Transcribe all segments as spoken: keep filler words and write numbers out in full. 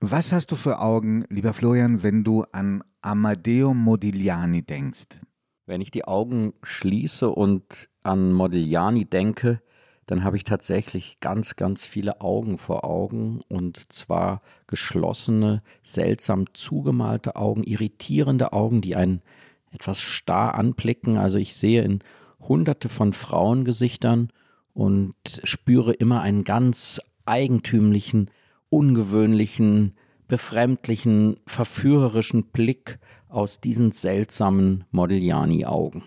Was hast du für Augen, lieber Florian, wenn du an Amedeo Modigliani denkst? Wenn ich die Augen schließe und an Modigliani denke, dann habe ich tatsächlich ganz, ganz viele Augen vor Augen, und zwar geschlossene, seltsam zugemalte Augen, irritierende Augen, die einen etwas starr anblicken. Also ich sehe in hunderte von Frauengesichtern und spüre immer einen ganz eigentümlichen, ungewöhnlichen, befremdlichen, verführerischen Blick aus diesen seltsamen Modigliani-Augen.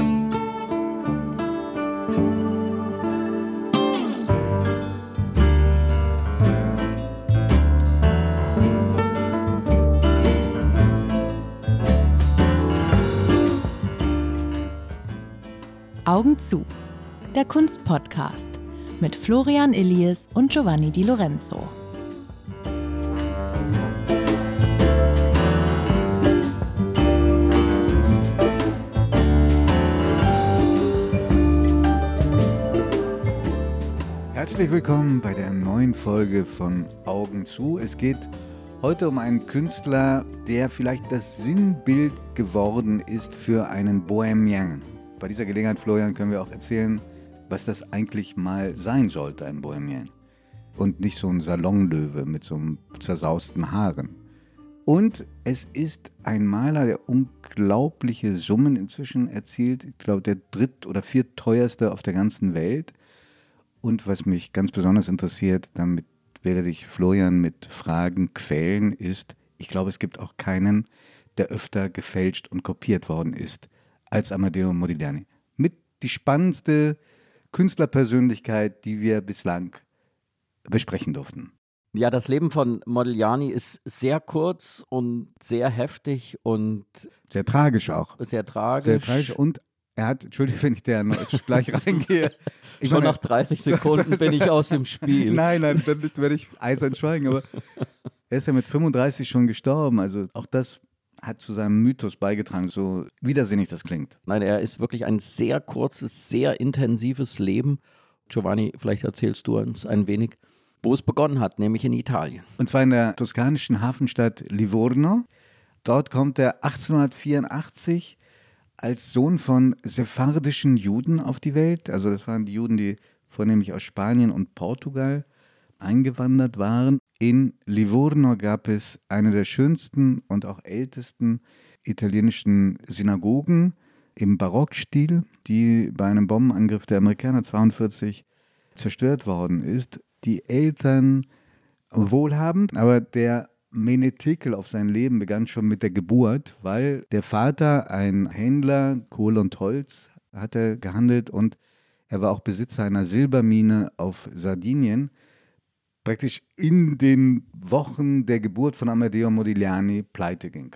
Augen zu, der Kunstpodcast mit Florian Illies und Giovanni Di Lorenzo. Herzlich willkommen bei der neuen Folge von Augen zu. Es geht heute um einen Künstler, der vielleicht das Sinnbild geworden ist für einen Bohemien. Bei dieser Gelegenheit, Florian, können wir auch erzählen, was das eigentlich mal sein sollte, ein Bohemien. Und nicht so ein Salonlöwe mit so einem zersausten Haaren. Und es ist ein Maler, der unglaubliche Summen inzwischen erzielt. Ich glaube, der dritt- oder viertteuerste auf der ganzen Welt. Und was mich ganz besonders interessiert, damit werde ich Florian mit Fragen quälen, ist, ich glaube, es gibt auch keinen, der öfter gefälscht und kopiert worden ist als Amedeo Modigliani. Mit die spannendste Künstlerpersönlichkeit, die wir bislang besprechen durften. Ja, das Leben von Modigliani ist sehr kurz und sehr heftig und sehr tragisch auch. Sehr tragisch. Sehr tragisch und er hat, Entschuldigung, wenn ich da gleich reingehe. Ich Schon meine, nach dreißig Sekunden bin ich aus dem Spiel. Nein, nein, dann werde ich eisern schweigen. Aber er ist ja mit fünfunddreißig schon gestorben. Also auch das hat zu seinem Mythos beigetragen, so widersinnig das klingt. Nein, er ist wirklich ein sehr kurzes, sehr intensives Leben. Giovanni, vielleicht erzählst du uns ein wenig, wo es begonnen hat, nämlich in Italien. Und zwar in der toskanischen Hafenstadt Livorno. Dort kommt er achtzehnhundertvierundachtzig als Sohn von sephardischen Juden auf die Welt. Also das waren die Juden, die vornehmlich aus Spanien und Portugal eingewandert waren. In Livorno gab es eine der schönsten und auch ältesten italienischen Synagogen im Barockstil, die bei einem Bombenangriff der Amerikaner zweiundvierzig zerstört worden ist. Die Eltern wohlhabend, aber der Menetekel auf sein Leben begann schon mit der Geburt, weil der Vater, ein Händler, Kohle und Holz, hatte gehandelt und er war auch Besitzer einer Silbermine auf Sardinien. Praktisch in den Wochen der Geburt von Amedeo Modigliani pleite ging.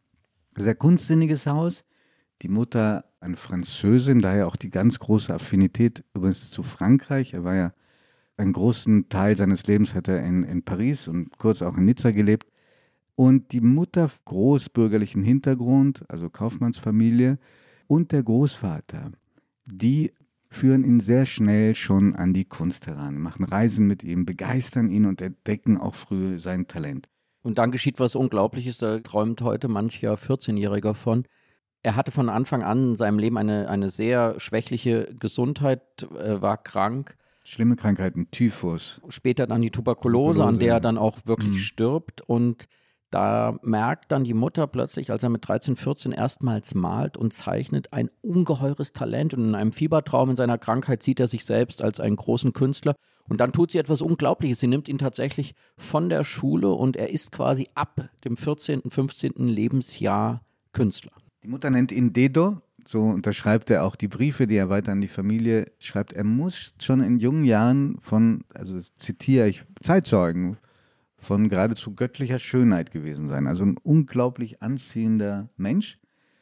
Sehr kunstsinniges Haus. Die Mutter eine Französin, daher auch die ganz große Affinität übrigens zu Frankreich. Er war ja einen großen Teil seines Lebens hat er in, in Paris und kurz auch in Nizza gelebt. Und die Mutter großbürgerlichen Hintergrund, also Kaufmannsfamilie, und der Großvater, die führen ihn sehr schnell schon an die Kunst heran, machen Reisen mit ihm, begeistern ihn und entdecken auch früh sein Talent. Und dann geschieht was Unglaubliches, da träumt heute mancher vierzehnjähriger von. Er hatte von Anfang an in seinem Leben eine, eine sehr schwächliche Gesundheit, äh, war krank. Schlimme Krankheiten, Typhus. Später dann die Tuberkulose, Tuberkulose an der er dann auch wirklich mhm. stirbt. Und da merkt dann die Mutter plötzlich, als er mit dreizehn, vierzehn erstmals malt und zeichnet, ein ungeheures Talent. Und in einem Fiebertraum in seiner Krankheit sieht er sich selbst als einen großen Künstler. Und dann tut sie etwas Unglaubliches. Sie nimmt ihn tatsächlich von der Schule und er ist quasi ab dem vierzehnten, fünfzehnten Lebensjahr Künstler. Die Mutter nennt ihn Dedo. So unterschreibt er auch die Briefe, die er weiter an die Familie schreibt. Er muss schon in jungen Jahren von, also zitiere ich, Zeitzeugen, von geradezu göttlicher Schönheit gewesen sein. Also ein unglaublich anziehender Mensch,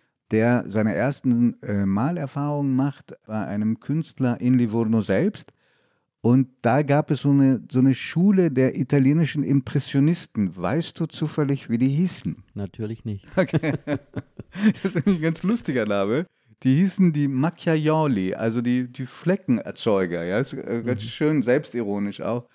der seine ersten äh, Malerfahrungen macht bei einem Künstler in Livorno selbst. Und da gab es so eine, so eine Schule der italienischen Impressionisten. Weißt du zufällig, wie die hießen? Natürlich nicht. Okay. Das ist nämlich ein ganz lustiger Name. Die hießen die Macchiaioli, also die, die Fleckenerzeuger. Ja? Ist, äh, ganz mhm. schön selbstironisch auch.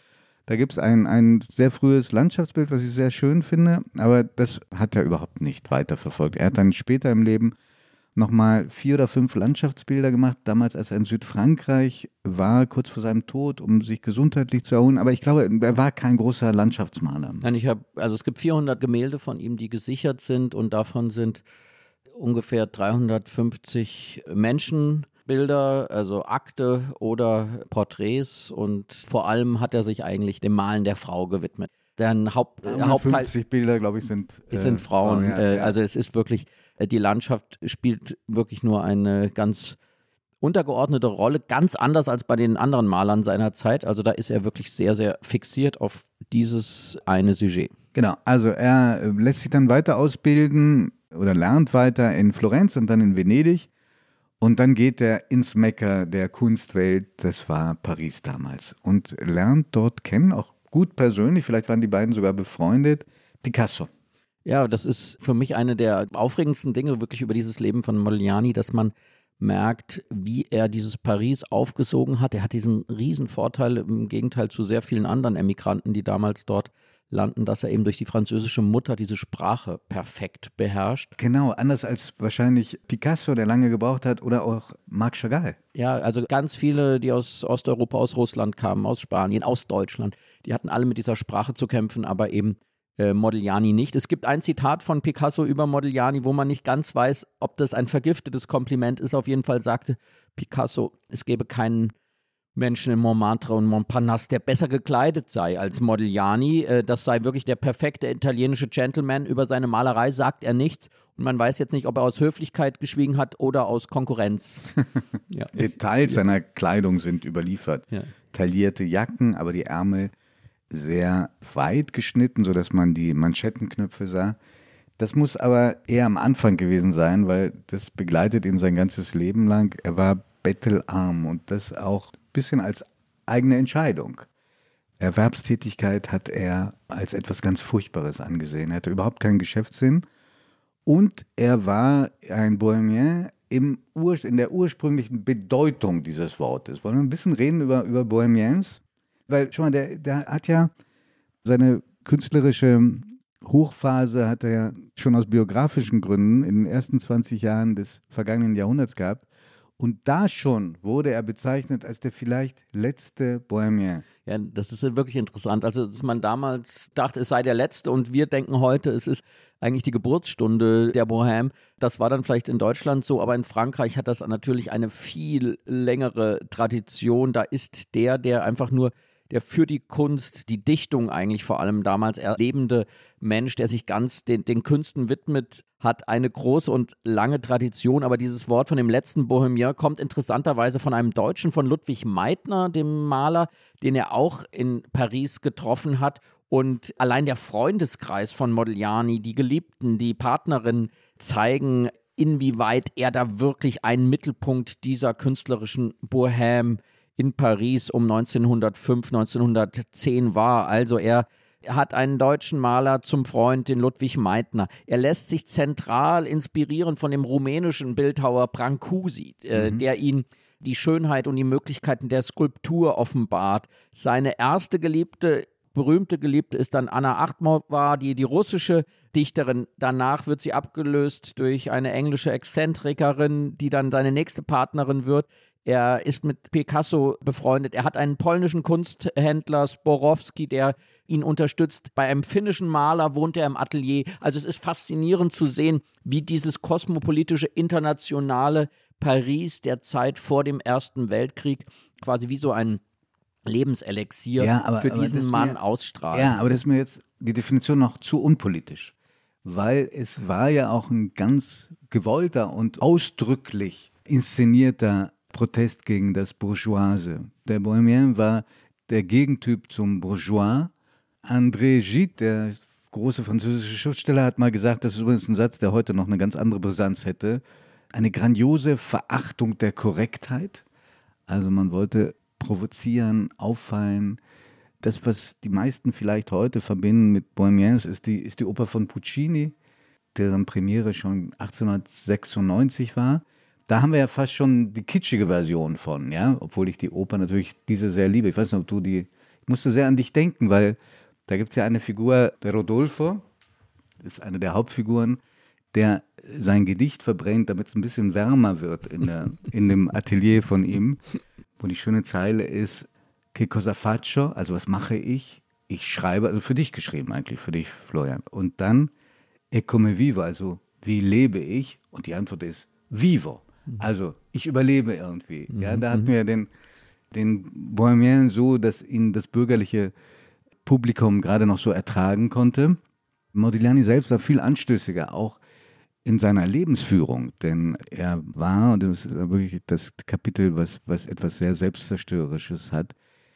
Da gibt es ein, ein sehr frühes Landschaftsbild, was ich sehr schön finde, aber das hat er überhaupt nicht weiterverfolgt. Er hat dann später im Leben nochmal vier oder fünf Landschaftsbilder gemacht, damals als er in Südfrankreich war, kurz vor seinem Tod, um sich gesundheitlich zu erholen. Aber ich glaube, er war kein großer Landschaftsmaler. Nein, ich habe, also es gibt vierhundert Gemälde von ihm, die gesichert sind und davon sind ungefähr dreihundertfünfzig Menschenbilder, also Akte oder Porträts, und vor allem hat er sich eigentlich dem Malen der Frau gewidmet. Deren Haupt, Hauptteil fünfzig Bilder, glaube ich, sind, äh, sind Frauen. Frauen ja, äh, ja. Also es ist wirklich, äh, die Landschaft spielt wirklich nur eine ganz untergeordnete Rolle, ganz anders als bei den anderen Malern seiner Zeit. Also da ist er wirklich sehr, sehr fixiert auf dieses eine Sujet. Genau, also er äh, lässt sich dann weiter ausbilden oder lernt weiter in Florenz und dann in Venedig. Und dann geht er ins Mekka der Kunstwelt, das war Paris damals, und lernt dort kennen, auch gut persönlich, vielleicht waren die beiden sogar befreundet, Picasso. Ja, das ist für mich eine der aufregendsten Dinge wirklich über dieses Leben von Modigliani, dass man merkt, wie er dieses Paris aufgesogen hat. Er hat diesen riesen Vorteil im Gegenteil zu sehr vielen anderen Emigranten, die damals dort landen, dass er eben durch die französische Mutter diese Sprache perfekt beherrscht. Genau, anders als wahrscheinlich Picasso, der lange gebraucht hat, oder auch Marc Chagall. Ja, also ganz viele, die aus Osteuropa, aus Russland kamen, aus Spanien, aus Deutschland, die hatten alle mit dieser Sprache zu kämpfen, aber eben äh, Modigliani nicht. Es gibt ein Zitat von Picasso über Modigliani, wo man nicht ganz weiß, ob das ein vergiftetes Kompliment ist. Auf jeden Fall sagte Picasso, es gäbe keinen Menschen in Montmartre und Montparnasse, der besser gekleidet sei als Modigliani. Äh, das sei wirklich der perfekte italienische Gentleman. Über seine Malerei sagt er nichts. Und man weiß jetzt nicht, ob er aus Höflichkeit geschwiegen hat oder aus Konkurrenz. Ja. Details seiner Kleidung sind überliefert. Ja. Taillierte Jacken, aber die Ärmel sehr weit geschnitten, sodass man die Manschettenknöpfe sah. Das muss aber eher am Anfang gewesen sein, weil das begleitet ihn sein ganzes Leben lang. Er war bettelarm und das auch ein bisschen als eigene Entscheidung. Erwerbstätigkeit hat er als etwas ganz Furchtbares angesehen. Er hatte überhaupt keinen Geschäftssinn und er war ein Bohemien im Ur, in der ursprünglichen Bedeutung dieses Wortes. Wollen wir ein bisschen reden über, über Bohemiens? Weil, schau mal, der, der hat ja seine künstlerische Hochphase hat er ja schon aus biografischen Gründen in den ersten zwanzig Jahren des vergangenen Jahrhunderts gehabt. Und da schon wurde er bezeichnet als der vielleicht letzte Bohemien. Ja, das ist wirklich interessant. Also, dass man damals dachte, es sei der letzte und wir denken heute, es ist eigentlich die Geburtsstunde der Bohème. Das war dann vielleicht in Deutschland so, aber in Frankreich hat das natürlich eine viel längere Tradition. Da ist der, der einfach nur der für die Kunst, die Dichtung eigentlich vor allem damals erlebende Mensch, der sich ganz den, den Künsten widmet, hat eine große und lange Tradition. Aber dieses Wort von dem letzten Bohemien kommt interessanterweise von einem Deutschen, von Ludwig Meitner, dem Maler, den er auch in Paris getroffen hat. Und allein der Freundeskreis von Modigliani, die Geliebten, die Partnerin, zeigen, inwieweit er da wirklich ein Mittelpunkt dieser künstlerischen Bohème in Paris um neunzehnhundertfünf, neunzehnhundertzehn war. Also er hat einen deutschen Maler zum Freund, den Ludwig Meitner. Er lässt sich zentral inspirieren von dem rumänischen Bildhauer Brancusi, äh, mhm. der ihn die Schönheit und die Möglichkeiten der Skulptur offenbart. Seine erste Geliebte, berühmte Geliebte ist dann Anna Akhmatova, die, die russische Dichterin. Danach wird sie abgelöst durch eine englische Exzentrikerin, die dann seine nächste Partnerin wird. Er ist mit Picasso befreundet. Er hat einen polnischen Kunsthändler, Sporowski, der ihn unterstützt. Bei einem finnischen Maler wohnt er im Atelier. Also es ist faszinierend zu sehen, wie dieses kosmopolitische, internationale Paris der Zeit vor dem Ersten Weltkrieg quasi wie so ein Lebenselixier ja, aber, für aber diesen Mann mir, ausstrahlt. Ja, aber das ist mir jetzt die Definition noch zu unpolitisch. Weil es war ja auch ein ganz gewollter und ausdrücklich inszenierter Protest gegen das Bourgeoise. Der Bohemien war der Gegentyp zum Bourgeois. André Gide, der große französische Schriftsteller, hat mal gesagt, das ist übrigens ein Satz, der heute noch eine ganz andere Brisanz hätte, eine grandiose Verachtung der Korrektheit. Also man wollte provozieren, auffallen. Das, was die meisten vielleicht heute verbinden mit Bohemiens, ist die, ist die Oper von Puccini, deren Premiere schon achtzehnhundertsechsundneunzig war. Da haben wir ja fast schon die kitschige Version von, ja, obwohl ich die Oper natürlich diese sehr liebe. Ich weiß nicht, ob du die musste sehr an dich denken, weil da gibt es ja eine Figur, der Rodolfo, das ist eine der Hauptfiguren, der sein Gedicht verbrennt, damit es ein bisschen wärmer wird in, der, in dem Atelier von ihm, wo die schöne Zeile ist, che cosa faccio, also was mache ich? Ich schreibe, also für dich geschrieben eigentlich, für dich, Florian. Und dann, e come vivo, also wie lebe ich? Und die Antwort ist, vivo, also ich überlebe irgendwie. Ja, da hatten wir den, den Bohemien so, dass ihn das bürgerliche Publikum gerade noch so ertragen konnte. Modigliani selbst war viel anstößiger, auch in seiner Lebensführung, denn er war, und das ist wirklich das Kapitel, was, was etwas sehr Selbstzerstörerisches hat,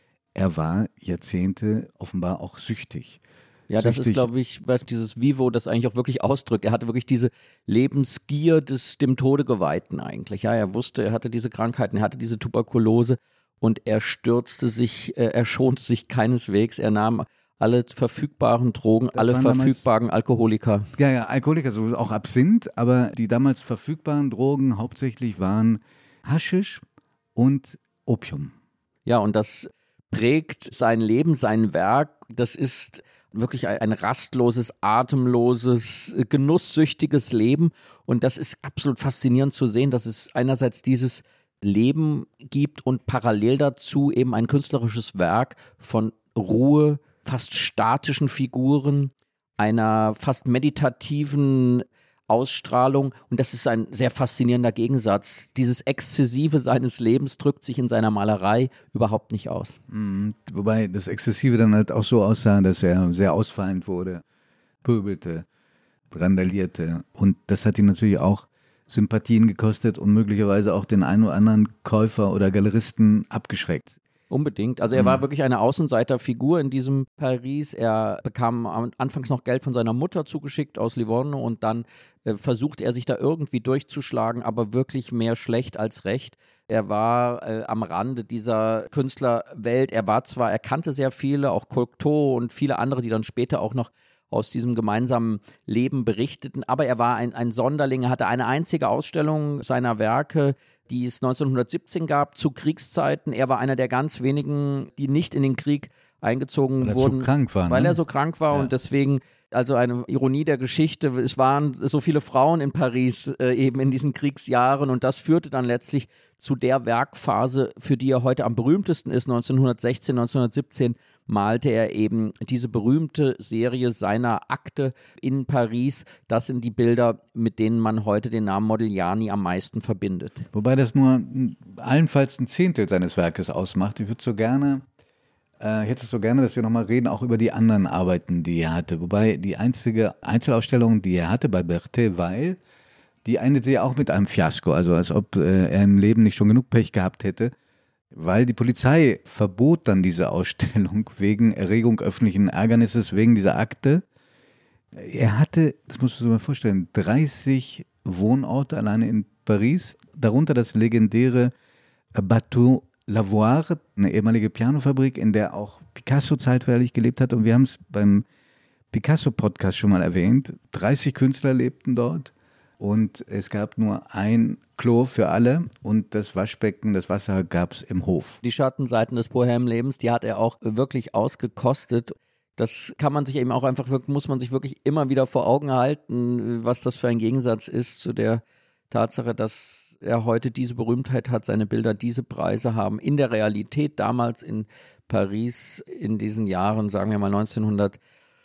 er war Jahrzehnte offenbar auch süchtig. Ja, das ist, glaube ich, was dieses Vivo das eigentlich auch wirklich ausdrückt. Er hatte wirklich diese Lebensgier des dem Tode Geweihten eigentlich. Ja, er wusste, er hatte diese Krankheiten, er hatte diese Tuberkulose und er stürzte sich, äh, er schonte sich keineswegs. Er nahm alle verfügbaren Drogen, das alle verfügbaren damals, Alkoholiker. Ja, ja, Alkoholiker, so auch Absinth, aber die damals verfügbaren Drogen hauptsächlich waren Haschisch und Opium. Ja, und das prägt sein Leben, sein Werk. Das ist wirklich ein rastloses, atemloses, genusssüchtiges Leben. Und das ist absolut faszinierend zu sehen, dass es einerseits dieses Leben gibt und parallel dazu eben ein künstlerisches Werk von Ruhe, fast statischen Figuren, einer fast meditativen Ausstrahlung. Und das ist ein sehr faszinierender Gegensatz. Dieses Exzessive seines Lebens drückt sich in seiner Malerei überhaupt nicht aus. Mhm. Wobei das Exzessive dann halt auch so aussah, dass er sehr ausfallend wurde, pöbelte, randalierte. Und das hat ihn natürlich auch Sympathien gekostet und möglicherweise auch den einen oder anderen Käufer oder Galeristen abgeschreckt. Unbedingt. Also er war wirklich eine Außenseiterfigur in diesem Paris. Er bekam anfangs noch Geld von seiner Mutter zugeschickt aus Livorno und dann äh, versuchte er sich da irgendwie durchzuschlagen, aber wirklich mehr schlecht als recht. Er war äh, am Rande dieser Künstlerwelt. Er war zwar, er kannte sehr viele, auch Cocteau und viele andere, die dann später auch noch aus diesem gemeinsamen Leben berichteten, aber er war ein, ein Sonderling. Er hatte eine einzige Ausstellung seiner Werke, die es neunzehnhundertsiebzehn gab, zu Kriegszeiten. Er war einer der ganz wenigen, die nicht in den Krieg eingezogen weil wurden, er so krank war, weil ne? er so krank war ja. Und deswegen, also eine Ironie der Geschichte, es waren so viele Frauen in Paris äh, eben in diesen Kriegsjahren und das führte dann letztlich zu der Werkphase, für die er heute am berühmtesten ist. neunzehnhundertsechzehn, neunzehnhundertsiebzehn malte er eben diese berühmte Serie seiner Akte in Paris. Das sind die Bilder, mit denen man heute den Namen Modigliani am meisten verbindet. Wobei das nur allenfalls ein Zehntel seines Werkes ausmacht. Ich würde so gerne, äh, ich hätte es so gerne, dass wir nochmal reden, auch über die anderen Arbeiten, die er hatte. Wobei die einzige Einzelausstellung, die er hatte bei Berthet Weil, die endete ja auch mit einem Fiasko, also als ob äh, er im Leben nicht schon genug Pech gehabt hätte, weil die Polizei verbot dann diese Ausstellung wegen Erregung öffentlichen Ärgernisses, wegen dieser Akte. Er hatte, das musst du dir mal vorstellen, dreißig Wohnorte alleine in Paris, darunter das legendäre Bateau Lavoir, eine ehemalige Pianofabrik, in der auch Picasso zeitweilig gelebt hat. Und wir haben es beim Picasso-Podcast schon mal erwähnt. dreißig Künstler lebten dort. Und es gab nur ein Klo für alle und das Waschbecken, das Wasser gab es im Hof. Die Schattenseiten des Bohème-Lebens, die hat er auch wirklich ausgekostet. Das kann man sich eben auch einfach, muss man sich wirklich immer wieder vor Augen halten, was das für ein Gegensatz ist zu der Tatsache, dass er heute diese Berühmtheit hat, seine Bilder diese Preise haben. In der Realität damals in Paris in diesen Jahren, sagen wir mal neunzehnhundertsechs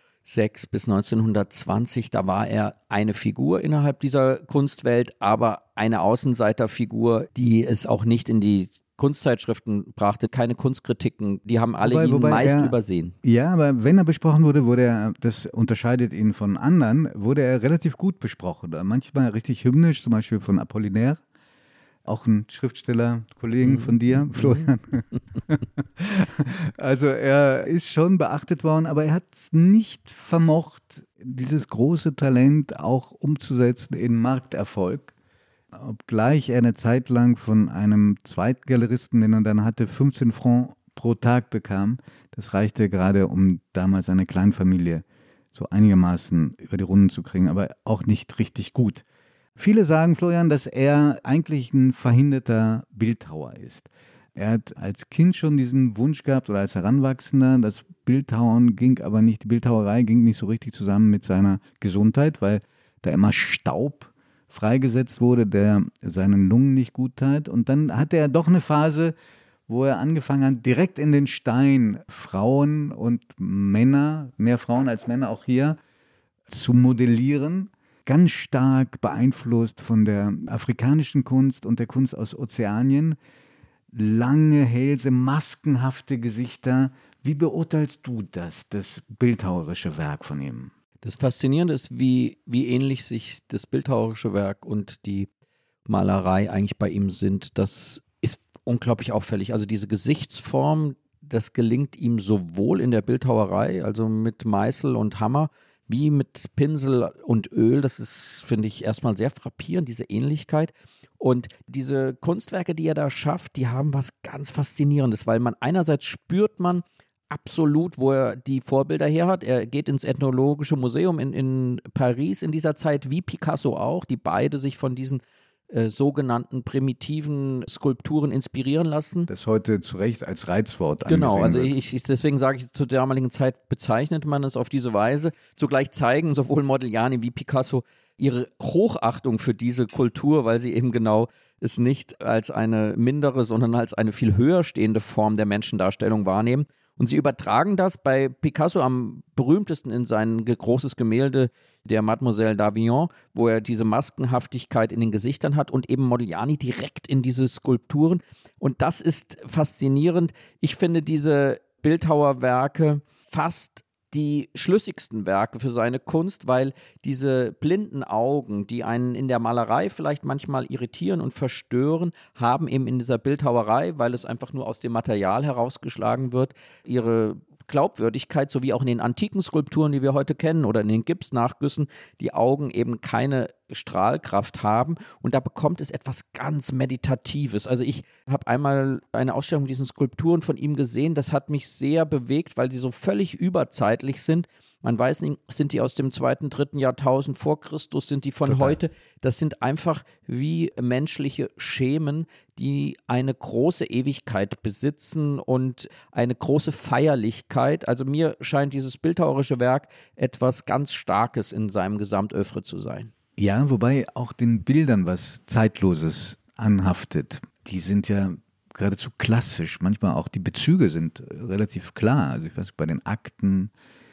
bis neunzehnhundertzwanzig, da war er eine Figur innerhalb dieser Kunstwelt, aber eine Außenseiterfigur, die es auch nicht in die Kunstzeitschriften brachte, keine Kunstkritiken, die haben alle wobei, ihn wobei meist er, übersehen. Ja, aber wenn er besprochen wurde, wurde er, das unterscheidet ihn von anderen, wurde er relativ gut besprochen. Manchmal richtig hymnisch, zum Beispiel von Apollinaire, auch ein Schriftsteller, Kollegen mhm. von dir, Florian. Also er ist schon beachtet worden, aber er hat es nicht vermocht, dieses große Talent auch umzusetzen in Markterfolg. Obgleich er eine Zeit lang von einem Zweitgaleristen, den er dann hatte, fünfzehn Francs pro Tag bekam. Das reichte gerade, um damals eine Kleinfamilie so einigermaßen über die Runden zu kriegen, aber auch nicht richtig gut. Viele sagen, Florian, dass er eigentlich ein verhinderter Bildhauer ist. Er hat als Kind schon diesen Wunsch gehabt oder als Heranwachsender, das Bildhauern ging aber nicht, die Bildhauerei ging nicht so richtig zusammen mit seiner Gesundheit, weil da immer Staub freigesetzt wurde, der seinen Lungen nicht gut tat. Und dann hatte er doch eine Phase, wo er angefangen hat, direkt in den Stein Frauen und Männer, mehr Frauen als Männer auch hier, zu modellieren. Ganz stark beeinflusst von der afrikanischen Kunst und der Kunst aus Ozeanien. Lange Hälse, maskenhafte Gesichter. Wie beurteilst du das, das bildhauerische Werk von ihm? Das Faszinierende ist, wie, wie ähnlich sich das bildhauerische Werk und die Malerei eigentlich bei ihm sind. Das ist unglaublich auffällig. Also diese Gesichtsform, das gelingt ihm sowohl in der Bildhauerei, also mit Meißel und Hammer, wie mit Pinsel und Öl. Das ist, finde ich, erstmal sehr frappierend, diese Ähnlichkeit. Und diese Kunstwerke, die er da schafft, die haben was ganz Faszinierendes, weil man einerseits spürt man absolut, wo er die Vorbilder her hat. Er geht ins Ethnologische Museum in, in Paris in dieser Zeit, wie Picasso auch, die beide sich von diesen äh, sogenannten primitiven Skulpturen inspirieren lassen. Das heute zu Recht als Reizwort angesehen Genau, also wird. ich, ich, deswegen sage ich, zur damaligen Zeit bezeichnet man es auf diese Weise. Zugleich zeigen sowohl Modigliani wie Picasso ihre Hochachtung für diese Kultur, weil sie eben genau es nicht als eine mindere, sondern als eine viel höher stehende Form der Menschendarstellung wahrnehmen. Und sie übertragen das bei Picasso am berühmtesten in sein großes Gemälde der Mademoiselle d'Avignon, wo er diese Maskenhaftigkeit in den Gesichtern hat, und eben Modigliani direkt in diese Skulpturen. Und das ist faszinierend. Ich finde diese Bildhauerwerke fast die schlüssigsten Werke für seine Kunst, weil diese blinden Augen, die einen in der Malerei vielleicht manchmal irritieren und verstören, haben eben in dieser Bildhauerei, weil es einfach nur aus dem Material herausgeschlagen wird, ihre Glaubwürdigkeit, sowie auch in den antiken Skulpturen, die wir heute kennen, oder in den Gipsnachgüssen, die Augen eben keine Strahlkraft haben, und da bekommt es etwas ganz Meditatives. Also ich habe einmal eine Ausstellung mit diesen Skulpturen von ihm gesehen, das hat mich sehr bewegt, weil sie so völlig überzeitlich sind. Man weiß nicht, sind die aus dem zweiten, dritten Jahrtausend vor Christus, sind die von Total. heute? Das sind einfach wie menschliche Schemen, die eine große Ewigkeit besitzen und eine große Feierlichkeit. Also mir scheint dieses bildhauerische Werk etwas ganz Starkes in seinem Gesamtœuvre zu sein. Ja, wobei auch den Bildern was Zeitloses anhaftet. Die sind ja geradezu klassisch. Manchmal auch die Bezüge sind relativ klar. Also ich weiß, bei den Akten,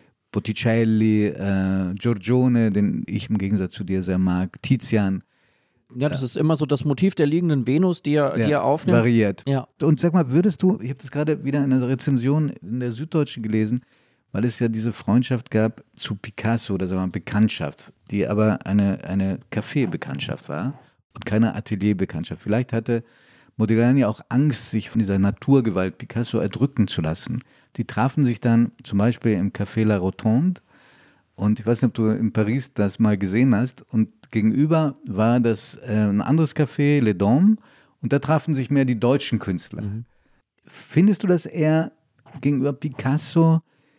Botticelli, äh, Giorgione, den ich im Gegensatz zu dir sehr mag, Tizian. Ja, das ist immer so das Motiv der liegenden Venus, die er, Ja, die er aufnimmt. variiert. Ja. Und sag mal, würdest du, ich habe das gerade wieder in einer Rezension in der Süddeutschen gelesen, weil es ja diese Freundschaft gab zu Picasso, oder sagen wir mal Bekanntschaft, die aber eine, eine Café-Bekanntschaft war und keine Atelier-Bekanntschaft. Vielleicht hatte Modigliani auch Angst, sich von dieser Naturgewalt Picasso erdrücken zu lassen. Die trafen sich dann zum Beispiel im Café La Rotonde, und ich weiß nicht, ob du in Paris das mal gesehen hast, und gegenüber war das äh, ein anderes Café, Les Dômes, und da trafen sich mehr die deutschen Künstler. Mhm. Findest du, dass er gegenüber Picasso,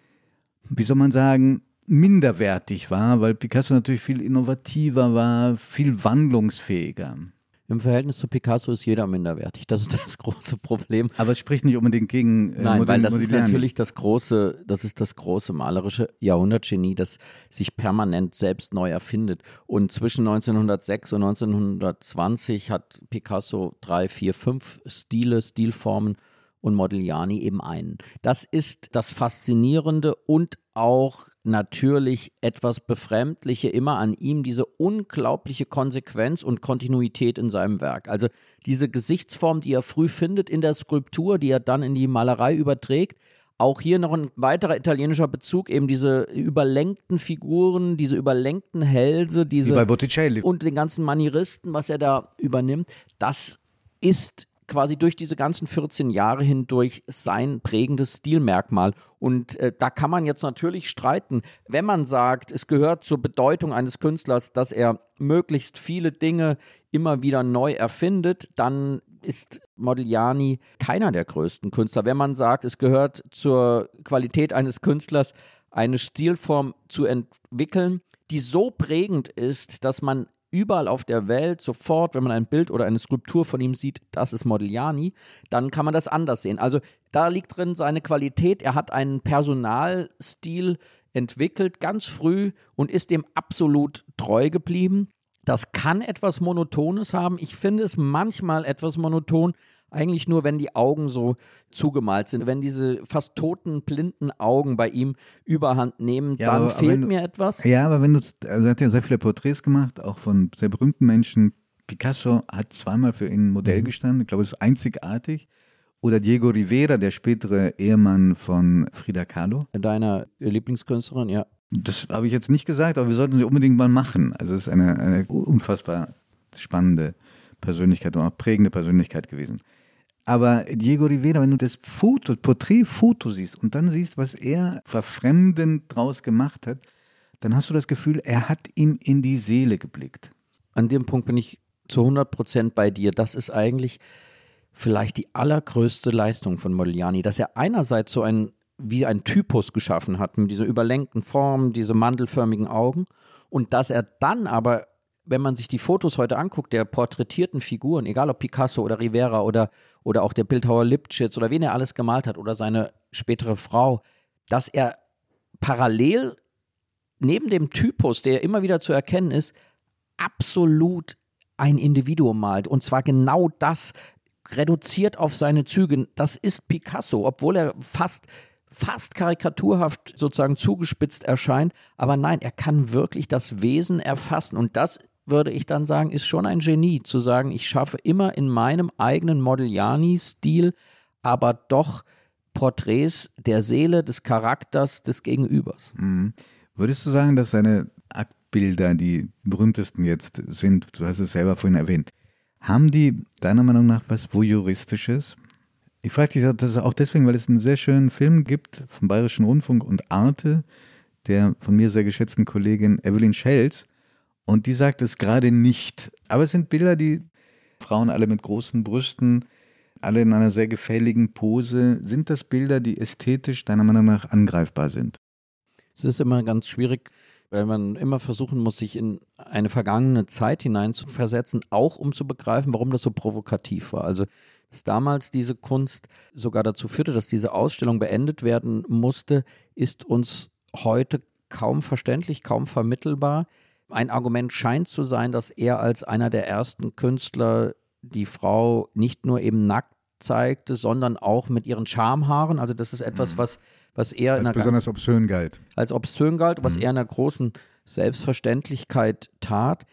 wie soll man sagen, minderwertig war, weil Picasso natürlich viel innovativer war, viel wandlungsfähiger? Im Verhältnis zu Picasso ist jeder minderwertig. Das ist das große Problem. Aber es spricht nicht unbedingt gegen äh, Nein, weil das Modigliani. ist natürlich das große, das ist das große malerische Jahrhundertgenie, das sich permanent selbst neu erfindet. Und zwischen neunzehnhundertsechs und neunzehnhundertzwanzig hat Picasso drei, vier, fünf Stile, Stilformen und Modigliani eben einen. Das ist das Faszinierende und auch natürlich etwas Befremdliche immer an ihm, diese unglaubliche Konsequenz und Kontinuität in seinem Werk. Also diese Gesichtsform, die er früh findet in der Skulptur, die er dann in die Malerei überträgt. Auch hier noch ein weiterer italienischer Bezug, eben diese überlenkten Figuren, diese überlenkten Hälse, diese Wie bei Botticelli. Und den ganzen Manieristen, was er da übernimmt, das ist quasi durch diese ganzen vierzehn Jahre hindurch sein prägendes Stilmerkmal. Und äh, da kann man jetzt natürlich streiten. Wenn man sagt, es gehört zur Bedeutung eines Künstlers, dass er möglichst viele Dinge immer wieder neu erfindet, dann ist Modigliani keiner der größten Künstler. Wenn man sagt, es gehört zur Qualität eines Künstlers, eine Stilform zu entwickeln, die so prägend ist, dass man überall auf der Welt sofort, wenn man ein Bild oder eine Skulptur von ihm sieht, das ist Modigliani, dann kann man das anders sehen. Also da liegt drin seine Qualität. Er hat einen Personalstil entwickelt, ganz früh, und ist dem absolut treu geblieben. Das kann etwas Monotones haben. Ich finde es manchmal etwas monoton, eigentlich nur, wenn die Augen so zugemalt sind. Wenn diese fast toten, blinden Augen bei ihm Überhand nehmen, Ja, dann aber- fehlt aber wenn- mir etwas. Ja, aber wenn du, also er hat ja sehr viele Porträts gemacht, auch von sehr berühmten Menschen. Picasso hat zweimal für ihn Modell Mhm. gestanden, ich glaube, es ist einzigartig. Oder Diego Rivera, der spätere Ehemann von Frida Kahlo. Deiner Lieblingskünstlerin, ja. Das habe ich jetzt nicht gesagt, aber wir sollten sie unbedingt mal machen. Also es ist eine, eine unfassbar spannende Persönlichkeit und auch prägende Persönlichkeit gewesen. Aber Diego Rivera, wenn du das Foto, Porträtfoto siehst und dann siehst, was er verfremdend draus gemacht hat, dann hast du das Gefühl, er hat ihm in die Seele geblickt. An dem Punkt bin ich zu hundert Prozent bei dir. Das ist eigentlich vielleicht die allergrößte Leistung von Modigliani, dass er einerseits so ein, wie ein Typus geschaffen hat, mit dieser überlenkten Form, diese mandelförmigen Augen, und dass er dann aber, wenn man sich die Fotos heute anguckt, der porträtierten Figuren, egal ob Picasso oder Rivera oder, oder auch der Bildhauer Lipchitz oder wen er alles gemalt hat oder seine spätere Frau, dass er parallel neben dem Typus, der immer wieder zu erkennen ist, absolut ein Individuum malt, und zwar genau das, reduziert auf seine Züge. Das ist Picasso, obwohl er fast, fast karikaturhaft sozusagen zugespitzt erscheint, aber nein, er kann wirklich das Wesen erfassen, und das, würde ich dann sagen, ist schon ein Genie, zu sagen, ich schaffe immer in meinem eigenen Modigliani-Stil, aber doch Porträts der Seele, des Charakters, des Gegenübers. Mhm. Würdest du sagen, dass seine Aktbilder die berühmtesten jetzt sind, du hast es selber vorhin erwähnt, haben die deiner Meinung nach was Voyeuristisches? Ich frage dich das auch deswegen, weil es einen sehr schönen Film gibt vom Bayerischen Rundfunk und Arte, der von mir sehr geschätzten Kollegin Evelyn Schelz, und die sagt es gerade nicht. Aber es sind Bilder, die Frauen alle mit großen Brüsten, alle in einer sehr gefälligen Pose. Sind das Bilder, die ästhetisch deiner Meinung nach angreifbar sind? Es ist immer ganz schwierig, weil man immer versuchen muss, sich in eine vergangene Zeit hineinzuversetzen, auch um zu begreifen, warum das so provokativ war. Also, dass damals diese Kunst sogar dazu führte, dass diese Ausstellung beendet werden musste, ist uns heute kaum verständlich, kaum vermittelbar. Ein Argument scheint zu sein, dass er als einer der ersten Künstler die Frau nicht nur eben nackt zeigte, sondern auch mit ihren Schamhaaren. Also das ist etwas, was, was er in Als einer besonders ganz, obszön galt. als obszön galt, was Mhm. er in einer großen Selbstverständlichkeit tat.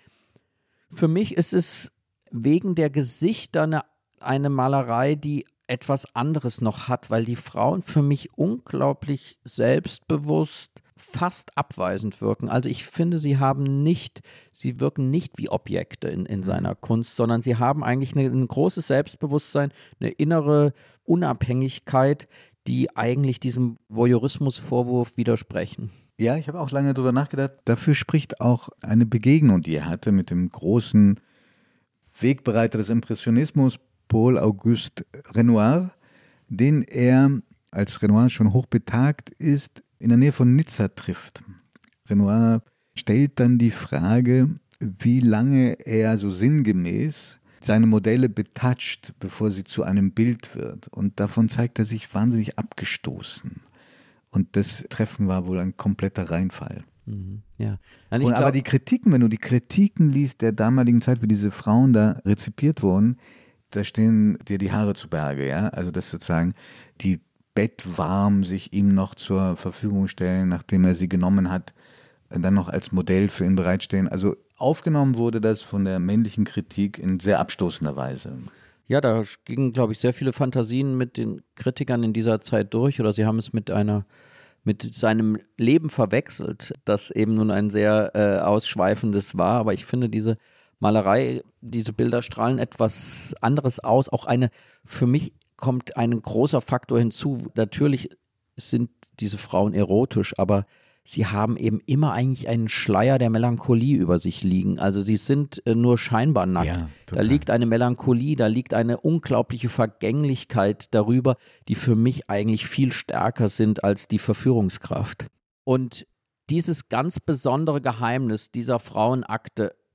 Für mich ist es wegen der Gesichter eine, eine Malerei, die etwas anderes noch hat, weil die Frauen für mich unglaublich selbstbewusst, fast abweisend wirken. Also ich finde, sie haben nicht, sie wirken nicht wie Objekte in, in seiner Kunst, sondern sie haben eigentlich eine, ein großes Selbstbewusstsein, eine innere Unabhängigkeit, die eigentlich diesem Voyeurismus-Vorwurf widersprechen. Ja, ich habe auch lange darüber nachgedacht. Dafür spricht auch eine Begegnung, die er hatte mit dem großen Wegbereiter des Impressionismus, Paul-Auguste Renoir, den er, als Renoir schon hochbetagt ist, in der Nähe von Nizza trifft. Renoir stellt dann die Frage, wie lange er so sinngemäß seine Modelle betatscht, bevor sie zu einem Bild wird. Und davon zeigt er sich wahnsinnig abgestoßen. Und das Treffen war wohl ein kompletter Reinfall. Mhm, ja. Nein, ich Und aber glaub, die Kritiken, wenn du die Kritiken liest der damaligen Zeit, wie diese Frauen da rezipiert wurden, da stehen dir die Haare zu Berge, ja. Also das sozusagen die bettwarm sich ihm noch zur Verfügung stellen, nachdem er sie genommen hat, dann noch als Modell für ihn bereitstehen. Also aufgenommen wurde das von der männlichen Kritik in sehr abstoßender Weise. ja, da gingen, glaube ich, sehr viele Fantasien mit den Kritikern in dieser Zeit durch, oder sie haben es mit einer, mit seinem Leben verwechselt, das eben nun ein sehr äh, ausschweifendes war. Aber ich finde, diese Malerei, diese Bilder strahlen etwas anderes aus. Auch eine, für mich kommt ein großer Faktor hinzu. Natürlich sind diese Frauen erotisch, aber sie haben eben immer eigentlich einen Schleier der Melancholie über sich liegen. Also sie sind äh, nur scheinbar nackt. Ja, da total. liegt eine Melancholie, da liegt eine unglaubliche Vergänglichkeit darüber, die für mich eigentlich viel stärker sind als die Verführungskraft. Und dieses ganz besondere Geheimnis dieser Frauenakte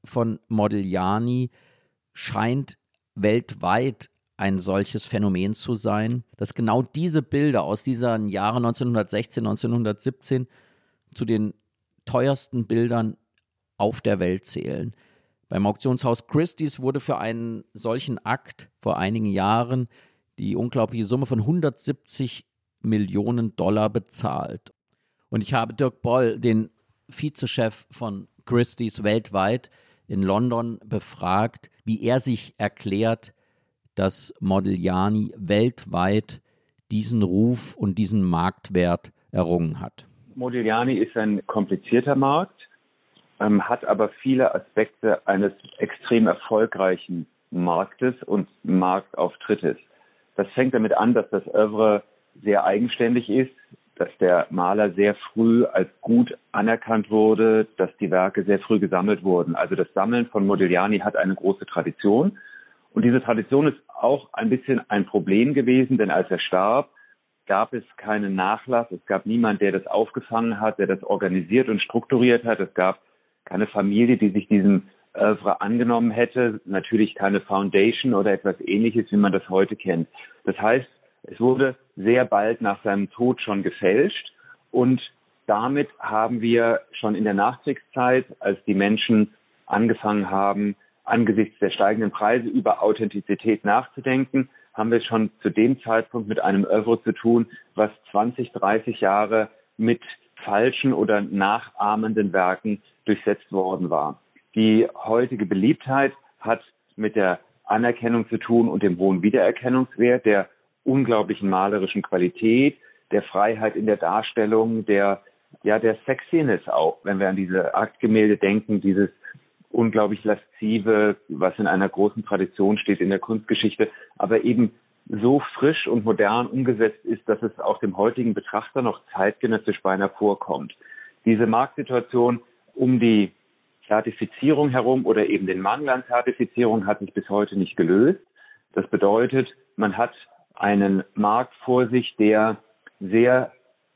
von Modigliani scheint weltweit ein solches Phänomen zu sein, dass genau diese Bilder aus diesen Jahren neunzehnhundertsechzehn, neunzehnhundertsiebzehn zu den teuersten Bildern auf der Welt zählen. Beim Auktionshaus Christie's wurde für einen solchen Akt vor einigen Jahren die unglaubliche Summe von hundertsiebzig Millionen Dollar bezahlt. Und ich habe Dirk Boll, den Vizechef von Christie's weltweit in London, befragt, wie er sich erklärt, dass Modigliani weltweit diesen Ruf und diesen Marktwert errungen hat. Modigliani ist ein komplizierter Markt, ähm, hat aber viele Aspekte eines extrem erfolgreichen Marktes und Marktauftrittes. Das fängt damit an, dass das Œuvre sehr eigenständig ist, dass der Maler sehr früh als gut anerkannt wurde, dass die Werke sehr früh gesammelt wurden. Also das Sammeln von Modigliani hat eine große Tradition. Und diese Tradition ist auch ein bisschen ein Problem gewesen, denn als er starb, gab es keinen Nachlass. Es gab niemand, der das aufgefangen hat, der das organisiert und strukturiert hat. Es gab keine Familie, die sich diesem Œuvre angenommen hätte. Natürlich keine Foundation oder etwas Ähnliches, wie man das heute kennt. Das heißt, es wurde sehr bald nach seinem Tod schon gefälscht und damit haben wir schon in der Nachkriegszeit, als die Menschen angefangen haben, angesichts der steigenden Preise über Authentizität nachzudenken, haben wir schon zu dem Zeitpunkt mit einem Œuvre zu tun, was zwanzig, dreißig Jahre mit falschen oder nachahmenden Werken durchsetzt worden war. Die heutige Beliebtheit hat mit der Anerkennung zu tun und dem hohen Wiedererkennungswert, der unglaublichen malerischen Qualität, der Freiheit in der Darstellung, der, ja, der Sexiness auch, wenn wir an diese Aktgemälde denken, dieses unglaublich laszive, was in einer großen Tradition steht in der Kunstgeschichte, aber eben so frisch und modern umgesetzt ist, dass es auch dem heutigen Betrachter noch zeitgenössisch beinahe vorkommt. Diese Marktsituation um die Zertifizierung herum oder eben den Mangel an Zertifizierung hat sich bis heute nicht gelöst. Das bedeutet, man hat einen Markt vor sich, der sehr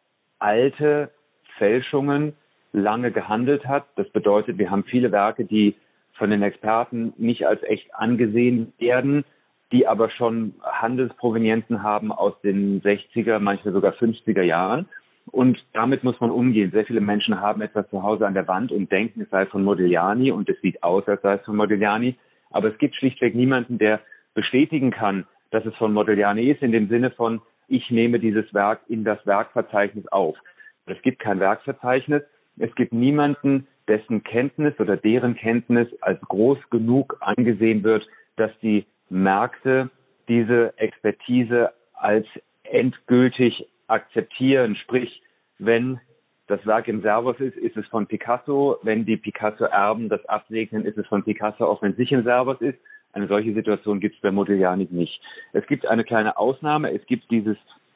alte Fälschungen lange gehandelt hat. Das bedeutet, wir haben viele Werke, die von den Experten nicht als echt angesehen werden, die aber schon Handelsprovenienzen haben aus den sechziger, manchmal sogar fünfziger Jahren. Und damit muss man umgehen. Sehr viele Menschen haben etwas zu Hause an der Wand und denken, es sei von Modigliani und es sieht aus, als sei es von Modigliani. Aber es gibt schlichtweg niemanden, der bestätigen kann, dass es von Modigliani ist, in dem Sinne von, ich nehme dieses Werk in das Werkverzeichnis auf. Es gibt kein Werkverzeichnis. Es gibt niemanden, dessen Kenntnis oder deren Kenntnis als groß genug angesehen wird, dass die Märkte diese Expertise als endgültig akzeptieren. Sprich, wenn das Werk im Servus ist, ist es von Picasso. Wenn die Picasso-Erben das absegnen, ist es von Picasso, auch wenn es nicht im Servus ist. Eine solche Situation gibt es bei Modigliani nicht. Es gibt eine kleine Ausnahme. Es gibt dieses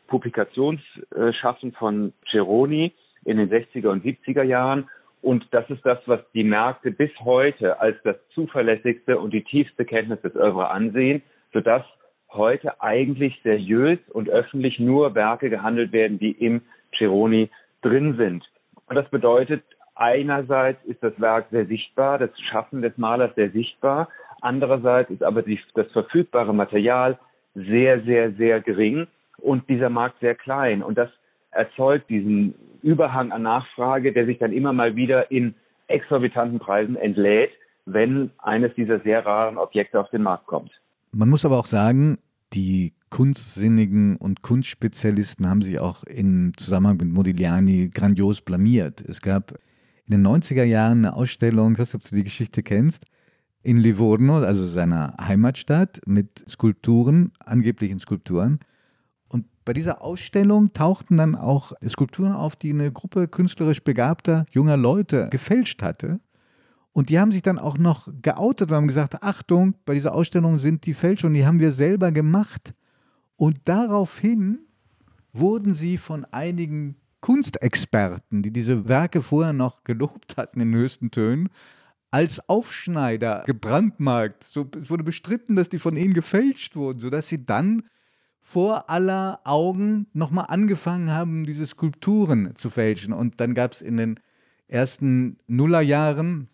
Publikationsschaffen von Ceroni in den sechziger und siebziger Jahren. Und das ist das, was die Märkte bis heute als das zuverlässigste und die tiefste Kenntnis des Œuvre ansehen, sodass heute eigentlich seriös und öffentlich nur Werke gehandelt werden, die im Ceroni drin sind. Und das bedeutet, einerseits ist das Werk sehr sichtbar, das Schaffen des Malers sehr sichtbar. Andererseits ist aber die, das verfügbare Material sehr, sehr, sehr gering und dieser Markt sehr klein. Und das erzeugt diesen Überhang an Nachfrage, der sich dann immer mal wieder in exorbitanten Preisen entlädt, wenn eines dieser sehr raren Objekte auf den Markt kommt. Man muss aber auch sagen, die Kunstsinnigen und Kunstspezialisten haben sich auch im Zusammenhang mit Modigliani grandios blamiert. Es gab in den neunziger Jahren eine Ausstellung, ich weiß nicht, ob du die Geschichte kennst, in Livorno, also seiner Heimatstadt, mit Skulpturen, angeblichen Skulpturen. Und bei dieser Ausstellung tauchten dann auch Skulpturen auf, die eine Gruppe künstlerisch begabter junger Leute gefälscht hatte. Und die haben sich dann auch noch geoutet und haben gesagt, Achtung, bei dieser Ausstellung sind die Fälschungen, die haben wir selber gemacht. Und daraufhin wurden sie von einigen Kunstexperten, die diese Werke vorher noch gelobt hatten in höchsten Tönen, als Aufschneider gebrandmarkt. So, es wurde bestritten, dass die von ihnen gefälscht wurden, sodass sie dann vor aller Augen nochmal angefangen haben, diese Skulpturen zu fälschen. Und dann gab es in den ersten Nullerjahren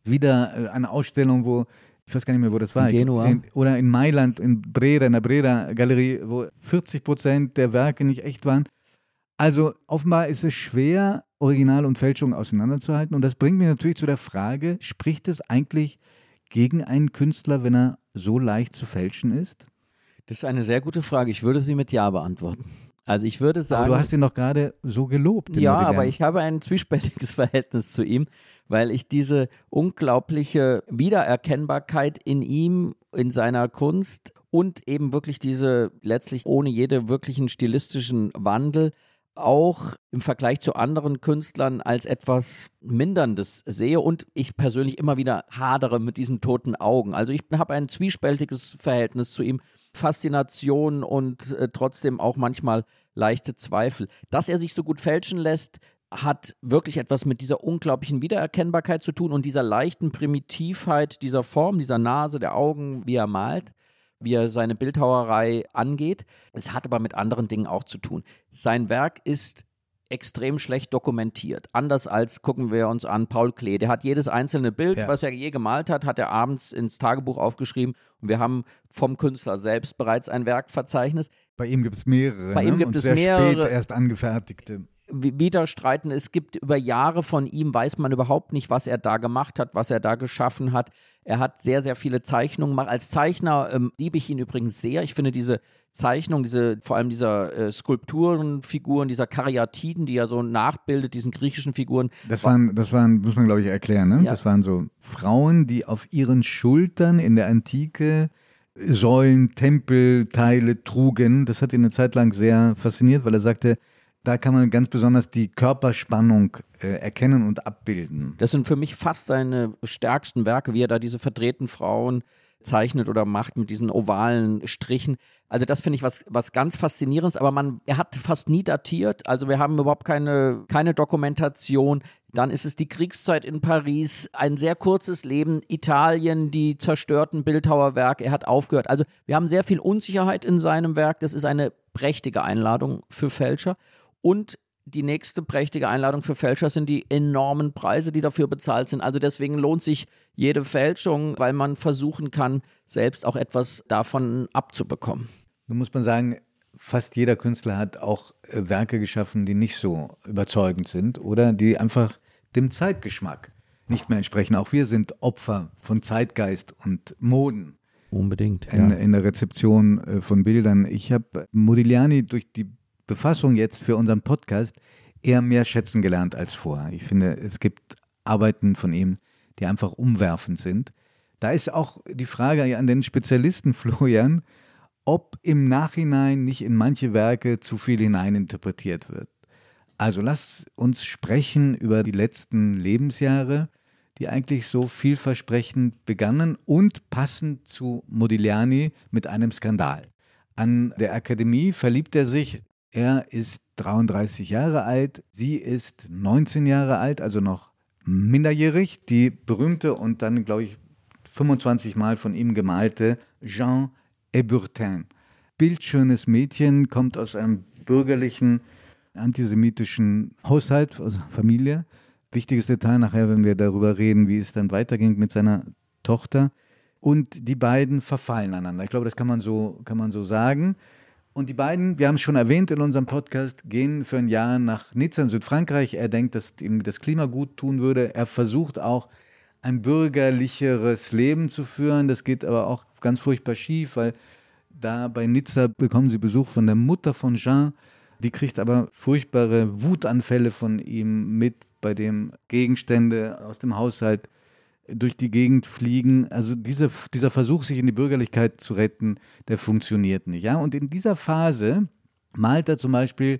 wieder äh, eine Ausstellung, wo, ich weiß gar nicht mehr, wo das war. In Genua. In, oder in Mailand, in Brera, in der Brera-Galerie, wo vierzig Prozent der Werke nicht echt waren. Also offenbar ist es schwer, Original und Fälschung auseinanderzuhalten. Und das bringt mich natürlich zu der Frage, spricht es eigentlich gegen einen Künstler, wenn er so leicht zu fälschen ist? Das ist eine sehr gute Frage. Ich würde sie mit Ja beantworten. Also ich würde sagen... Aber du hast ihn doch gerade so gelobt. Ja, aber ich habe ein zwiespältiges Verhältnis zu ihm, weil ich diese unglaubliche Wiedererkennbarkeit in ihm, in seiner Kunst und eben wirklich diese letztlich ohne jede wirklichen stilistischen Wandel auch im Vergleich zu anderen Künstlern als etwas Minderndes sehe und ich persönlich immer wieder hadere mit diesen toten Augen. Also ich habe ein zwiespältiges Verhältnis zu ihm, Faszination und äh, trotzdem auch manchmal leichte Zweifel. Dass er sich so gut fälschen lässt, hat wirklich etwas mit dieser unglaublichen Wiedererkennbarkeit zu tun und dieser leichten Primitivheit dieser Form, dieser Nase, der Augen, wie er malt, wie er seine Bildhauerei angeht. Es hat aber mit anderen Dingen auch zu tun. Sein Werk ist extrem schlecht dokumentiert. Anders als, gucken wir uns an, Paul Klee. Der hat jedes einzelne Bild, ja. was er je gemalt hat, hat er abends ins Tagebuch aufgeschrieben. Und wir haben vom Künstler selbst bereits ein Werkverzeichnis. Bei ihm gibt es mehrere. Bei ihm ne? gibt Und es sehr mehrere. spät erst angefertigte. Widerstreiten. Es gibt über Jahre von ihm, weiß man überhaupt nicht, was er da gemacht hat, was er da geschaffen hat. Er hat sehr, sehr viele Zeichnungen gemacht. Als Zeichner ähm, liebe ich ihn übrigens sehr. Ich finde diese Zeichnung, diese, vor allem dieser äh, Skulpturenfiguren, dieser Karyatiden, die er so nachbildet, diesen griechischen Figuren. Das waren, das waren, muss man glaube ich erklären, ne? Ja. Das waren so Frauen, die auf ihren Schultern in der Antike Säulen, Tempelteile trugen. Das hat ihn eine Zeit lang sehr fasziniert, weil er sagte, da kann man ganz besonders die Körperspannung äh, erkennen und abbilden. Das sind für mich fast seine stärksten Werke, wie er da diese verdrehten Frauen zeichnet oder macht mit diesen ovalen Strichen. Also das finde ich was, was ganz Faszinierendes, aber man, er hat fast nie datiert, also wir haben überhaupt keine, keine Dokumentation. Dann ist es die Kriegszeit in Paris, ein sehr kurzes Leben, Italien, die zerstörten Bildhauerwerke, er hat aufgehört. Also wir haben sehr viel Unsicherheit in seinem Werk, das ist eine prächtige Einladung für Fälscher. Und die nächste prächtige Einladung für Fälscher sind die enormen Preise, die dafür bezahlt sind. Also deswegen lohnt sich jede Fälschung, weil man versuchen kann, selbst auch etwas davon abzubekommen. Nun muss man sagen, fast jeder Künstler hat auch äh, Werke geschaffen, die nicht so überzeugend sind oder die einfach dem Zeitgeschmack nicht mehr entsprechen. Auch wir sind Opfer von Zeitgeist und Moden. Unbedingt, ja. In, in der Rezeption äh, von Bildern. Ich habe Modigliani durch die Befassung jetzt für unseren Podcast eher mehr schätzen gelernt als vorher. Ich finde, es gibt Arbeiten von ihm, die einfach umwerfend sind. Da ist auch die Frage an den Spezialisten, Florian, ob im Nachhinein nicht in manche Werke zu viel hineininterpretiert wird. Also lass uns sprechen über die letzten Lebensjahre, die eigentlich so vielversprechend begannen und passend zu Modigliani mit einem Skandal. An der Akademie verliebt er sich. Er ist dreiunddreißig Jahre alt, sie ist neunzehn Jahre alt, also noch minderjährig. Die berühmte und dann, glaube ich, fünfundzwanzig Mal von ihm gemalte Jeanne Hébuterne. Bildschönes Mädchen, kommt aus einem bürgerlichen, antisemitischen Haushalt, also Familie. Wichtiges Detail nachher, wenn wir darüber reden, wie es dann weiterging mit seiner Tochter. Und die beiden verfallen einander. Ich glaube, das kann man so, kann man so sagen. Und die beiden, wir haben es schon erwähnt in unserem Podcast, gehen für ein Jahr nach Nizza in Südfrankreich. Er denkt, dass ihm das Klima gut tun würde. Er versucht auch, ein bürgerlicheres Leben zu führen. Das geht aber auch ganz furchtbar schief, weil da bei Nizza bekommen sie Besuch von der Mutter von Jean. Die kriegt aber furchtbare Wutanfälle von ihm mit, bei dem Gegenstände aus dem Haushalt durch die Gegend fliegen. Also diese, dieser Versuch, sich in die Bürgerlichkeit zu retten, der funktioniert nicht. Ja? Und in dieser Phase malt er zum Beispiel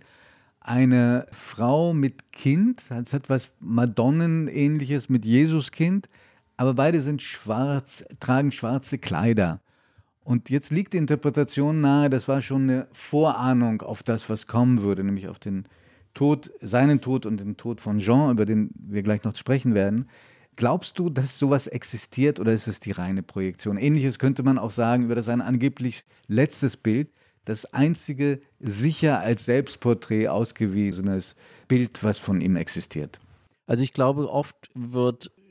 eine Frau mit Kind, das hat was Madonnenähnliches mit Jesuskind, aber beide sind schwarz, tragen schwarze Kleider. Und jetzt liegt die Interpretation nahe, das war schon eine Vorahnung auf das, was kommen würde, nämlich auf den Tod, seinen Tod und den Tod von Jean, über den wir gleich noch sprechen werden. Glaubst du, dass sowas existiert oder ist es die reine Projektion? Ähnliches könnte man auch sagen über das sein angeblich letztes Bild, das einzige sicher als Selbstporträt ausgewiesenes Bild, was von ihm existiert. Also ich glaube, oft wird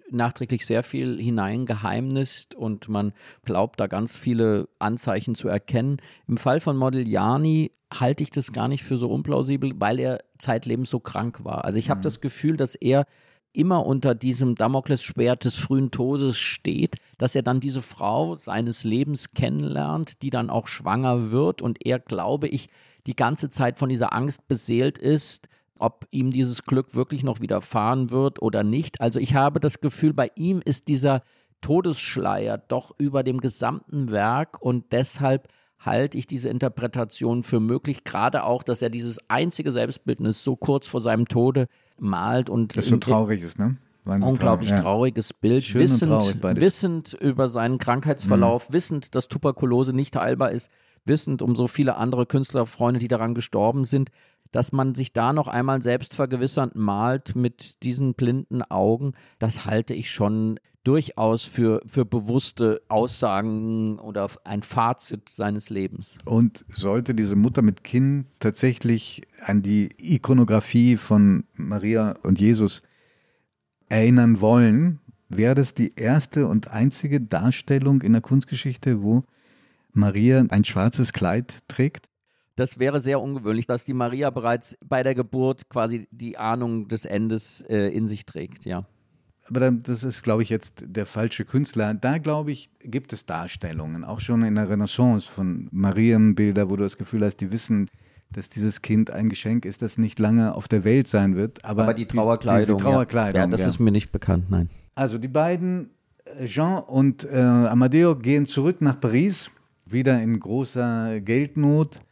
nachträglich sehr viel hineingeheimnist und man glaubt, da ganz viele Anzeichen zu erkennen. Im Fall von Modigliani halte ich das gar nicht für so unplausibel, weil er zeitlebens so krank war. Also ich habe mhm. das Gefühl, dass er immer unter diesem Damoklesschwert des frühen Todes steht, dass er dann diese Frau seines Lebens kennenlernt, die dann auch schwanger wird und er, glaube ich, die ganze Zeit von dieser Angst beseelt ist, ob ihm dieses Glück wirklich noch widerfahren wird oder nicht. Also ich habe das Gefühl, bei ihm ist dieser Todesschleier doch über dem gesamten Werk und deshalb halte ich diese Interpretation für möglich, gerade auch, dass er dieses einzige Selbstbildnis so kurz vor seinem Tode malt. Und das so traurig ist, ne? Unglaublich traurig, ja. trauriges Bild, Schön wissend, und traurig beides. wissend über seinen Krankheitsverlauf, mhm. wissend, dass Tuberkulose nicht heilbar ist, wissend um so viele andere Künstlerfreunde, die daran gestorben sind, dass man sich da noch einmal selbstvergewissernd malt mit diesen blinden Augen, das halte ich schon durchaus für, für bewusste Aussagen oder ein Fazit seines Lebens. Und sollte diese Mutter mit Kind tatsächlich an die Ikonografie von Maria und Jesus erinnern wollen, wäre das die erste und einzige Darstellung in der Kunstgeschichte, wo Maria ein schwarzes Kleid trägt? Das wäre sehr ungewöhnlich, dass die Maria bereits bei der Geburt quasi die Ahnung des Endes äh, in sich trägt, ja. Aber dann, das ist, glaube ich, jetzt der falsche Künstler. Da, glaube ich, gibt es Darstellungen, auch schon in der Renaissance von Marienbilder, wo du das Gefühl hast, die wissen, dass dieses Kind ein Geschenk ist, das nicht lange auf der Welt sein wird. Aber, aber die Trauerkleidung, die, die Trauerkleidung ja. ja, das ja. ist mir nicht bekannt, nein. Also die beiden, Jean und äh, Amadeo, gehen zurück nach Paris, wieder in großer Geldnot.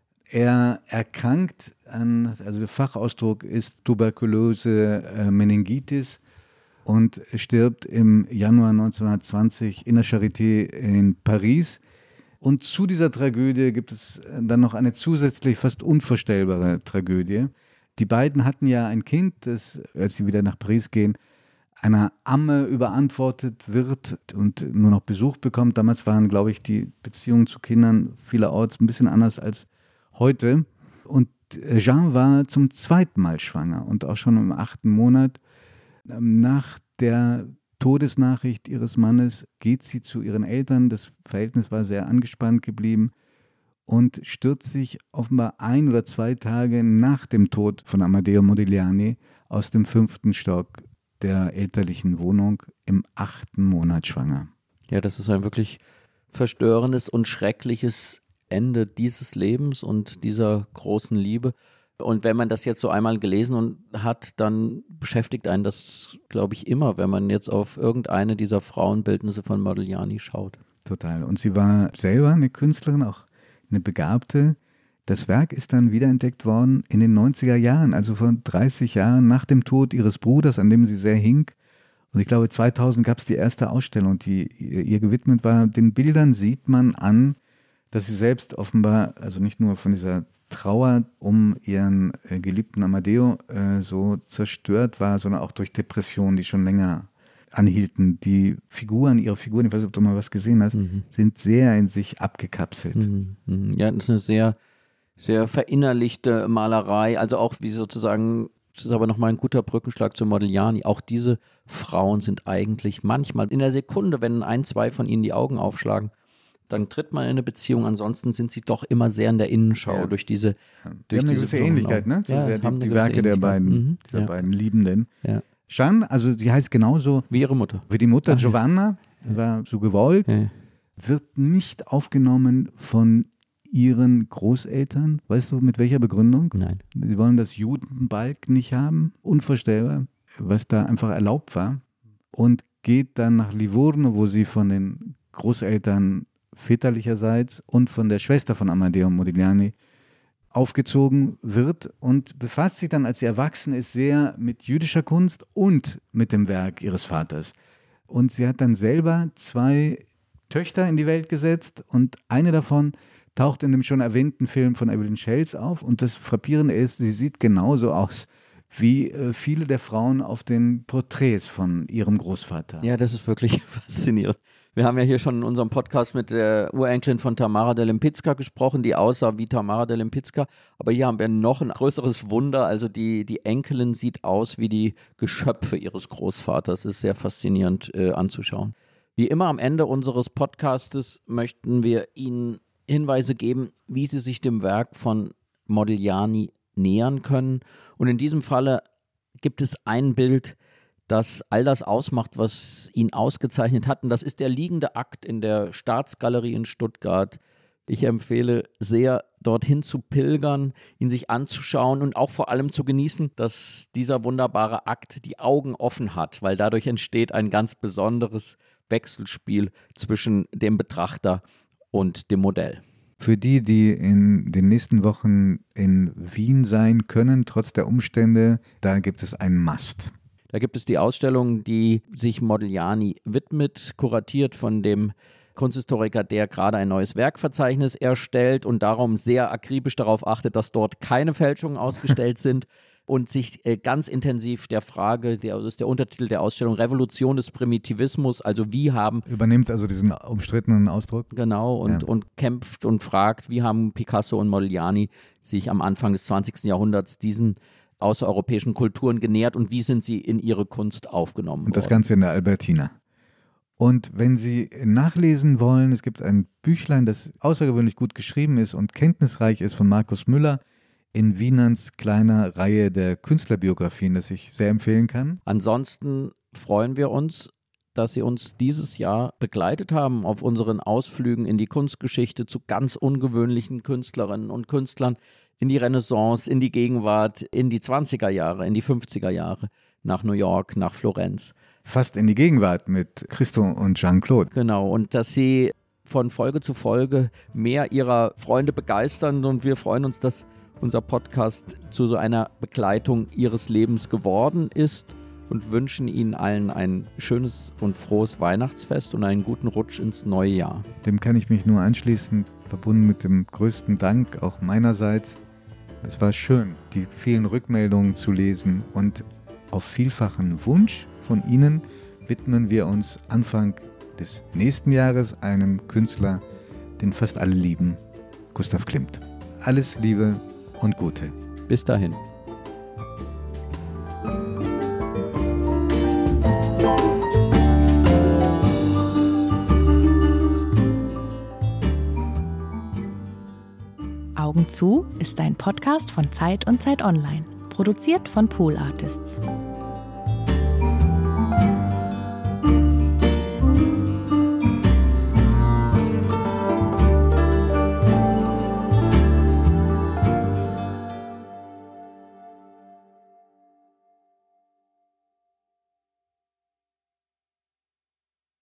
Er erkrankt an, also der Fachausdruck ist Tuberkulose, äh, Meningitis und stirbt im Januar neunzehnhundertzwanzig in der Charité in Paris. Und zu dieser Tragödie gibt es dann noch eine zusätzlich fast unvorstellbare Tragödie. Die beiden hatten ja ein Kind, das, als sie wieder nach Paris gehen, einer Amme überantwortet wird und nur noch Besuch bekommt. Damals waren, glaube ich, die Beziehungen zu Kindern vielerorts ein bisschen anders als heute. Und Jean war zum zweiten Mal schwanger und auch schon im achten Monat. Nach der Todesnachricht ihres Mannes geht sie zu ihren Eltern. Das Verhältnis war sehr angespannt geblieben und stürzt sich offenbar ein oder zwei Tage nach dem Tod von Amadeo Modigliani aus dem fünften Stock der elterlichen Wohnung im achten Monat schwanger. Ja, das ist ein wirklich verstörendes und schreckliches Ende dieses Lebens und dieser großen Liebe. Und wenn man das jetzt so einmal gelesen und hat, dann beschäftigt einen das, glaube ich, immer, wenn man jetzt auf irgendeine dieser Frauenbildnisse von Modigliani schaut. Total. Und sie war selber eine Künstlerin, auch eine Begabte. Das Werk ist dann wiederentdeckt worden in den neunziger Jahren, also vor dreißig Jahren nach dem Tod ihres Bruders, an dem sie sehr hing. Und ich glaube, zweitausend gab es die erste Ausstellung, die ihr gewidmet war. Den Bildern sieht man an, dass sie selbst offenbar, also nicht nur von dieser Trauer um ihren äh, geliebten Amadeo äh, so zerstört war, sondern auch durch Depressionen, die schon länger anhielten. Die Figuren, ihre Figuren, ich weiß nicht, ob du mal was gesehen hast, mhm. sind sehr in sich abgekapselt. Mhm. Ja, das ist eine sehr, sehr verinnerlichte Malerei, also auch wie sozusagen, das ist aber nochmal ein guter Brückenschlag zu Modigliani, auch diese Frauen sind eigentlich manchmal in der Sekunde, wenn ein, zwei von ihnen die Augen aufschlagen, dann tritt man in eine Beziehung, ansonsten sind sie doch immer sehr in der Innenschau ja. durch diese ja. durch die haben diese eine gewisse Ähnlichkeit, ne? So ja, sehr die, die Werke der beiden, mhm. der ja. beiden Liebenden. Ja. Jeanne, also sie heißt genauso wie ihre Mutter. Wie die Mutter Ach, Giovanna, ja. war so gewollt, ja. wird nicht aufgenommen von ihren Großeltern. Weißt du, mit welcher Begründung? Nein. Sie wollen das Judenbalg nicht haben, unvorstellbar, was da einfach erlaubt war. Und geht dann nach Livorno, wo sie von den Großeltern väterlicherseits und von der Schwester von Amadeo Modigliani aufgezogen wird und befasst sich dann, als sie erwachsen ist, sehr mit jüdischer Kunst und mit dem Werk ihres Vaters. Und sie hat dann selber zwei Töchter in die Welt gesetzt und eine davon taucht in dem schon erwähnten Film von Evelyn Schelz auf und das Frappierende ist, sie sieht genauso aus wie äh, viele der Frauen auf den Porträts von ihrem Großvater. Ja, das ist wirklich faszinierend. Wir haben ja hier schon in unserem Podcast mit der Urenkelin von Tamara de Lempicka gesprochen, die aussah wie Tamara de Lempicka. Aber hier haben wir noch ein größeres Wunder. Also die, die Enkelin sieht aus wie die Geschöpfe ihres Großvaters. Das ist sehr faszinierend äh, anzuschauen. Wie immer am Ende unseres Podcastes möchten wir Ihnen Hinweise geben, wie Sie sich dem Werk von Modigliani nähern können. Und in diesem Falle gibt es ein Bild, das all das ausmacht, was ihn ausgezeichnet hat. Und das ist der liegende Akt in der Staatsgalerie in Stuttgart. Ich empfehle sehr, dorthin zu pilgern, ihn sich anzuschauen und auch vor allem zu genießen, dass dieser wunderbare Akt die Augen offen hat, weil dadurch entsteht ein ganz besonderes Wechselspiel zwischen dem Betrachter und dem Modell. Für die, die in den nächsten Wochen in Wien sein können, trotz der Umstände, da gibt es einen Must. Da gibt es die Ausstellung, die sich Modigliani widmet, kuratiert von dem Kunsthistoriker, der gerade ein neues Werkverzeichnis erstellt und darum sehr akribisch darauf achtet, dass dort keine Fälschungen ausgestellt sind und sich äh, ganz intensiv der Frage, der, das ist der Untertitel der Ausstellung, Revolution des Primitivismus, also wie haben... Übernimmt also diesen umstrittenen Ausdruck. Genau, und, ja. und kämpft und fragt, wie haben Picasso und Modigliani sich am Anfang des zwanzigsten Jahrhunderts diesen außereuropäischen Kulturen genähert und wie sind sie in ihre Kunst aufgenommen worden. Und das Ganze in der Albertina. Und wenn Sie nachlesen wollen, es gibt ein Büchlein, das außergewöhnlich gut geschrieben ist und kenntnisreich ist von Markus Müller in Wienerns kleiner Reihe der Künstlerbiografien, das ich sehr empfehlen kann. Ansonsten freuen wir uns, dass Sie uns dieses Jahr begleitet haben auf unseren Ausflügen in die Kunstgeschichte zu ganz ungewöhnlichen Künstlerinnen und Künstlern, in die Renaissance, in die Gegenwart, in die zwanziger Jahre, in die fünfziger Jahre, nach New York, nach Florenz. Fast in die Gegenwart mit Christo und Jean-Claude. Genau, und dass Sie von Folge zu Folge mehr Ihrer Freunde begeistern und wir freuen uns, dass unser Podcast zu so einer Begleitung Ihres Lebens geworden ist und wünschen Ihnen allen ein schönes und frohes Weihnachtsfest und einen guten Rutsch ins neue Jahr. Dem kann ich mich nur anschließen, verbunden mit dem größten Dank auch meinerseits. Es war schön, die vielen Rückmeldungen zu lesen und auf vielfachen Wunsch von Ihnen widmen wir uns Anfang des nächsten Jahres einem Künstler, den fast alle lieben, Gustav Klimt. Alles Liebe und Gute. Bis dahin. Augen zu ist ein Podcast von Zeit und Zeit Online, produziert von Pool Artists.